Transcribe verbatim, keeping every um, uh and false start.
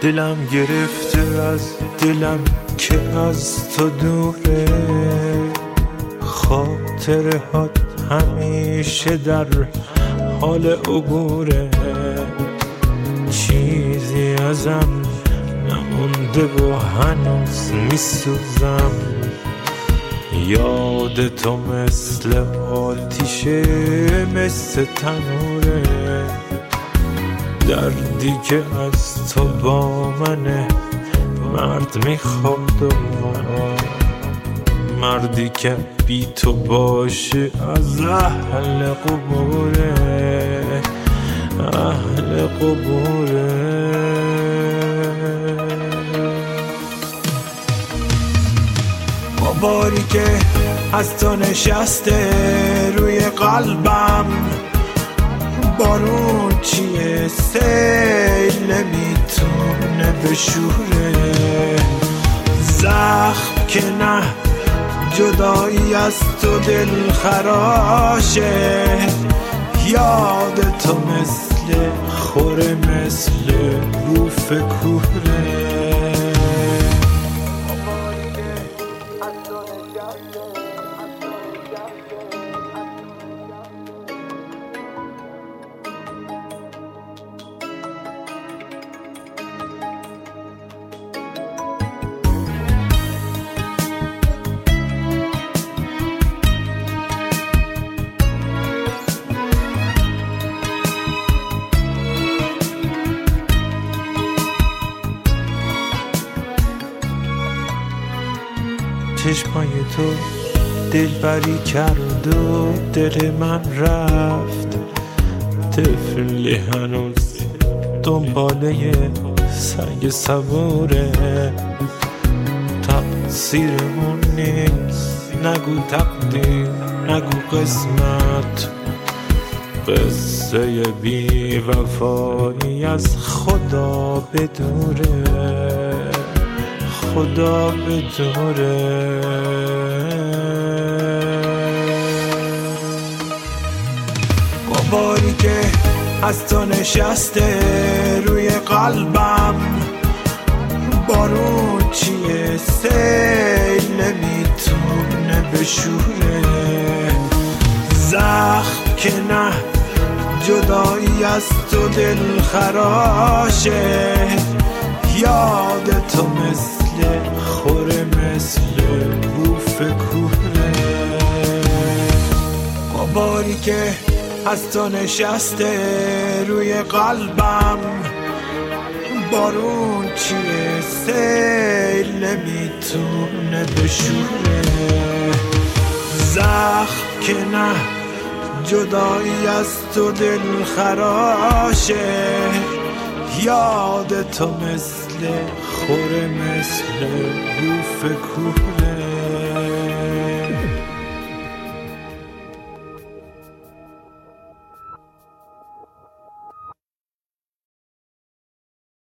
دلم گرفته از دلم که از تو دوره، خاطرهات همیشه در حال عبوره، چیزی ازم نمونده و هنوز میسوزم، یاد تو مثل آتیشه مثل تنوره، دردی که از تو با منه مرد میخواد و مردی که بی تو باشه از اهل قبوره، اهل قبوره. باری که از تو نشسته روی قلبم، بارون چیه سیل نمیتونه بشوره، زخم که نه جدایی از تو دل خراشه، یاد تو مثل خوره مثل روف کوره. چشمای تو دلبری کرد و دل من رفت، طفلی هنوز دنباله سنگ صبوره، تقصیرمون نیست نگو تقدیر نگو قسمت، قصه بی وفایی از خدا بدوره، خدا بدوره. باری که از تو نشسته روی قلبم، بارون چیه سیل نمیتونه بشوره، زخم که نه جدایی از تو دل خراشه، یاد تو مثل خوره مثل روف کوره. باری که از تو نشسته روی قلبم، بارون چیه سیل نمیتونه بشوره، زخم که نه جدایی از تو دل خراشه، یاد تو مثل خوره مثل روف کوره.